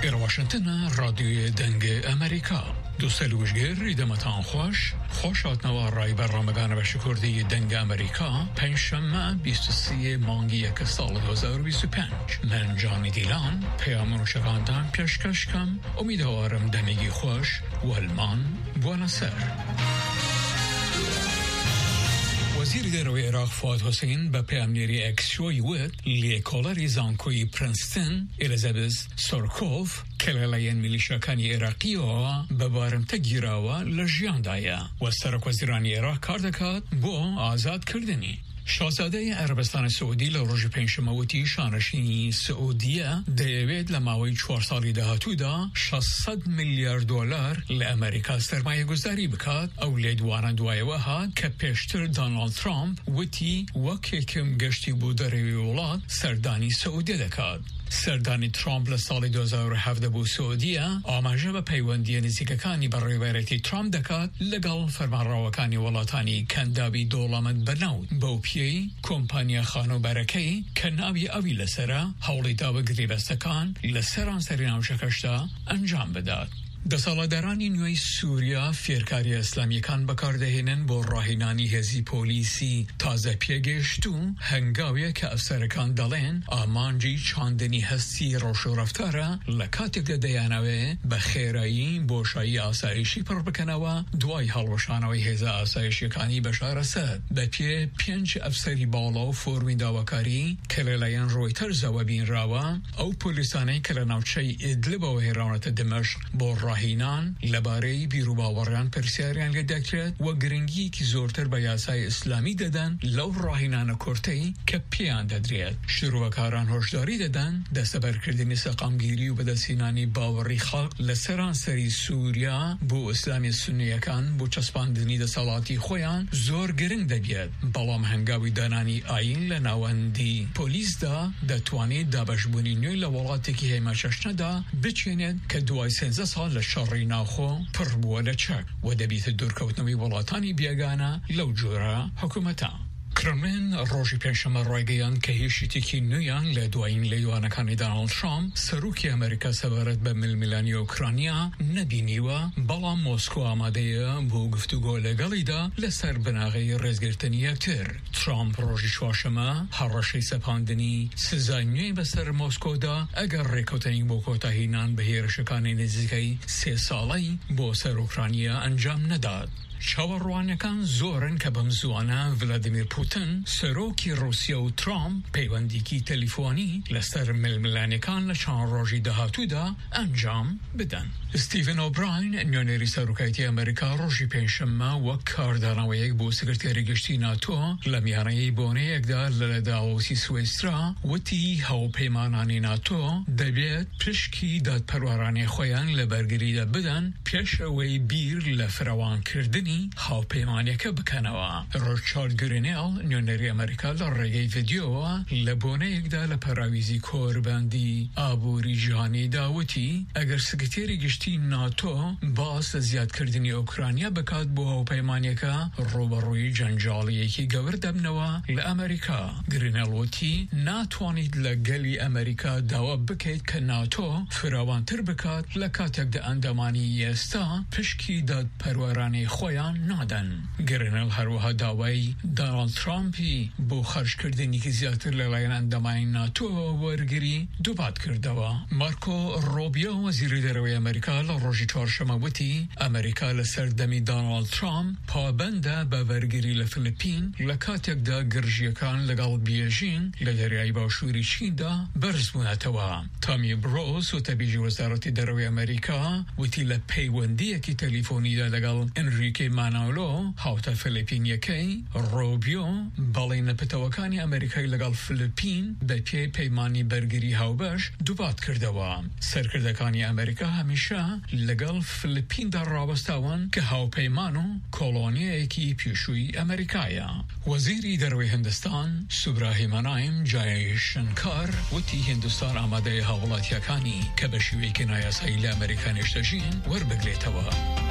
واشنطن رادیوی دنگ امریکا دوستان وشگر ایدمتان خوش آتنوا رای برنامه‌گان بشکردی دنگ امریکا پنجشنبه 23 مانگی یک سال 2025 من جانی دیلان پیامون شکاندن پیشکش کم امیدوارم دنگی خوش و المان بوانسر. وزیر دروی عراق فؤاد حسین به پیامنیری اکس شوی ود لیکولاری زانکوی پرنستن الیزابت سورکوف کلالین میلیشیاکانی عراقی و ببارم تگیراوا لجیان دایا و سرک وزیرانی عراق کار دکات بو آزاد کردنی. شاهزاده عربستان سعودی لروج پنجشنبه شانشینی سعودیه دیوید لماوی 4 سالی دهاتو دا 600 میلیارد دلار لامریکا سرمایه گذاری بکات او لیدوان دوای وها که پیشتر دونالد ترامپ وتی وکی کم گشتی بود روی ولاد سردانی سعودی دکات. سردانی ترامپ لسال 2017 بو سعودیه آماجه به پیوندی نزیککانی برای ویرتی ترامپ دکات لگل فرمانراوکانی ولاتانی کندابی دولمت بنود بوپیی کمپانیا خانو برکی کنابی اوی لسره حولی داو گریبستکان لسران سریناو شکشتا انجام بداد. دسالادرانی نوی سوریا فیرکاری اسلامی کان بکاردهینن با راهینانی هزی پولیسی تازه پیگشتو هنگاوی که افسرکان دلین آمانجی چاندنی هستی روشو رفتاره لکاتک دیانوه بخیرایی بوشایی آسایشی پر بکنوه دوای حلوشانوی هزا آسایشی کانی بشار سد بپی 5 افسری بالا و فورمی داوکاری کلیلین رویتر زوابین راوه او پولیسانی کلناوچه ادلب و هیرانت دمشق با راهینان لباره بیرو باوران پرسیاریان لدکرد و گرنگی که زورتر به یاسای اسلامی دادن لو راهینان کرتی که پیان دادرید شروع کاران هشداری دادن دست برکردنی سقامگیری و بدسینانی باوری خلق لسران سری سوریا بو اسلامی سنیکان بو چسپاندنی دسالاتی خویان زور گرنگ دبید بلام هنگاوی دانانی آین لناوندی پولیس دا دتوانی دابشبونی نوی لولاتی که همششنه دا بچینید که دوای 13 سال شری ناخو پر بوله چک و دبیت دورکوتنوی ولاتانی بیگانه لو جورا حکومتا. کرملین روژی پنجشنبه رایگیان که هیچی که نیان لدواین لیوانکانی دونالد ترامپ سروکی امریکا سبارت به ململانی اوکراینیا نبینی و بالا مسکو آماده بو گفتگو لگالی دا لسر بناغی رزگرتنی اکتر. ترامپ روژی چواشمه هرشی سپاندنی سزاینی بسر مسکو دا اگر ریکوتنی بو کوتاهینان به هیرشکانی نزدیکی 3 سالی بو سر اوکراینیا انجام نداد. چاوەڕوانەکان زۆرن کە بەم زوانە ڤلادیمیر پوتین سەرۆکی رووسیا و ترامپ پەیوەندێکی تەلیفۆنی لەسەر ململانیەکان لە چەند ڕۆژی داهاتوودا ئەنجام بدەن. ستیڤن ئۆبراین نوێنەری سەرۆکایەتی ئەمریکا ڕۆژی پێنجشەممە وەک کاردانەوەیەک بۆ سکرتێری گشتی ناتۆ لە میانەیەی بۆنەیەکدا لە داوۆسی سوێسرا وتی هاوپەیمانانی ناتۆ دەبێت پشکی دادپەروەرانی خۆیان لە بەرگریدا بدەن پێش ئەوەی بیر لە فراوانکردنی هاوپەیمانیەکە بکەنەوە. ڕۆچارد گرینێڵ نوێنەری ئەمریکا لە ڕێگەی ڤیدیۆوە لە بۆنەیەکدا لە پەراویزی کۆربەندی ئابووری جیهانی داوتی ئەگەر سکرتێری گشتی ناتۆ باس لە زیادکردنی ئوکراینیا بکات بۆ هاوپەیمانیەکە ڕوبەڕووی جەنجاڵیەکی گەورە دەبنەوە لە ئەمریکا. گرینێڵ وتی ناتوانیت لە گەلی ئەمریکا داوا بکەیت کە ناتۆ فراوانتر بکات لە کاتێکدا ئەندامانی ئێستا پشکی دادپەروەرانی خۆیان نادەن. گرینێڵ هەروەها داوای دونالد ترامپی بۆ خەرجکردنێکی زیاتر لەلایەن ئەندامانی ناتۆ وەرگری دووبات کردەوە. مارکۆ ڕۆبیۆ وەزیری دەرەوەی ئەمریکا لە ڕۆژی چوارشەممە وتی ئەمریکا لە سەردەمی دونالد ترامپ پابەندە بە وەرگری لە فلیپین لە کاتێکدا گرژیەکان لەگەڵ بیێژین لە دەریای باشووری چیندا بەرز بوونەتەوە. تامی برۆس وتەبیژی وەزارەتی دەرەوەی ئەمریکا وتی لە پەیوەندیەکی تەلیفۆنیدا لەگەڵ ئەنریکی ماناولۆ هاوتە فلیپینیەکەی ڕۆبیۆ بەڵێنە پتەوەکانی ئەمریکای لەگەڵ فلیپین بە پێی پەیمانی بەرگری هاوبەش دووبات کردەوە. سەرکردەکانی ئەمریکا هەمیشە لەگەڵ فلیپیندا ڕاوەستاون کە هاوپەیمان و کۆلۆنیەیەکی پێشووی ئەمریکایە. وەزیری دەرەوەی هیندستان سوبراهیمانایم جایشنکار وتی هیندستان ئامادەیە هاوڵاتیەکانی کە بە شێوەیەکی نایاسایی لە ئەمریکا نیشتەژین وەربگرێتەوە.